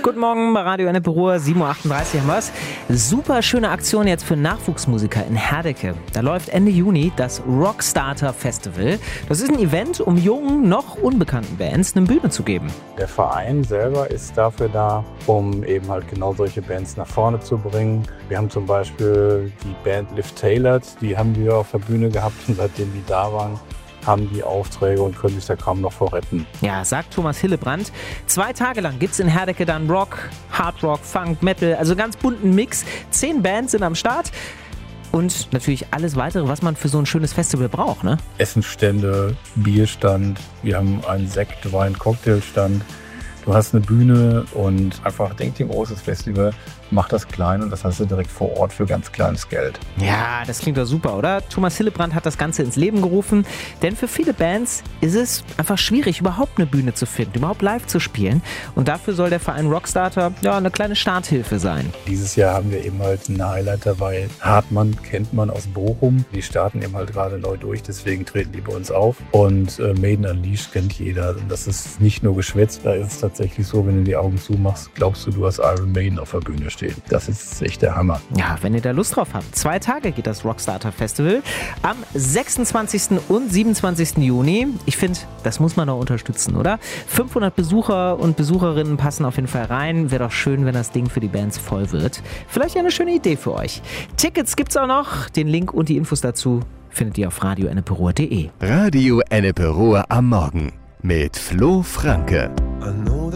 Guten Morgen bei Radio Ennepe Ruhr, 7.38 Uhr haben wir's. Super schöne Aktion jetzt für Nachwuchsmusiker in Herdecke. Da läuft Ende Juni das Rockstarter Festival. Das ist ein Event, um jungen, noch unbekannten Bands eine Bühne zu geben. Der Verein selber ist dafür da, um eben halt genau solche Bands nach vorne zu bringen. Wir haben zum Beispiel die Band Liv Tailored, die haben wir auf der Bühne gehabt und seitdem die da waren, haben die Aufträge und können sich da kaum noch vor retten. Ja, sagt Thomas Hillebrand. 2 Tage lang gibt's in Herdecke dann Rock, Hard Rock, Funk, Metal, also ganz bunten Mix. 10 Bands sind am Start. Und natürlich alles weitere, was man für so ein schönes Festival braucht, ne? Essenstände, Bierstand, wir haben einen Sekt-, Wein-, Cocktailstand. Du hast eine Bühne und einfach denk dir ein großes Festival, mach das klein und das hast du direkt vor Ort für ganz kleines Geld. Ja, das klingt doch super, oder? Thomas Hillebrand hat das Ganze ins Leben gerufen, denn für viele Bands ist es einfach schwierig, überhaupt eine Bühne zu finden, überhaupt live zu spielen. Und dafür soll der Verein Rockstarter ja eine kleine Starthilfe sein. Dieses Jahr haben wir eben halt einen Highlight dabei. Hartmann kennt man aus Bochum. Die starten eben halt gerade neu durch, deswegen treten die bei uns auf. Und Maiden Unleashed kennt jeder. Und das ist nicht nur Geschwätz, da ist es tatsächlich so, wenn du die Augen zumachst, glaubst du, du hast Iron Maiden auf der Bühne stehen. Das ist echt der Hammer. Ja, wenn ihr da Lust drauf habt. 2 Tage geht das Rockstarter Festival. Am 26. und 27. Juni. Ich finde, das muss man auch unterstützen, oder? 500 Besucher und Besucherinnen passen auf jeden Fall rein. Wäre doch schön, wenn das Ding für die Bands voll wird. Vielleicht ja eine schöne Idee für euch. Tickets gibt's auch noch. Den Link und die Infos dazu findet ihr auf radioenneperuhr.de. Radio Ennepe Ruhr am Morgen mit Flo Franke.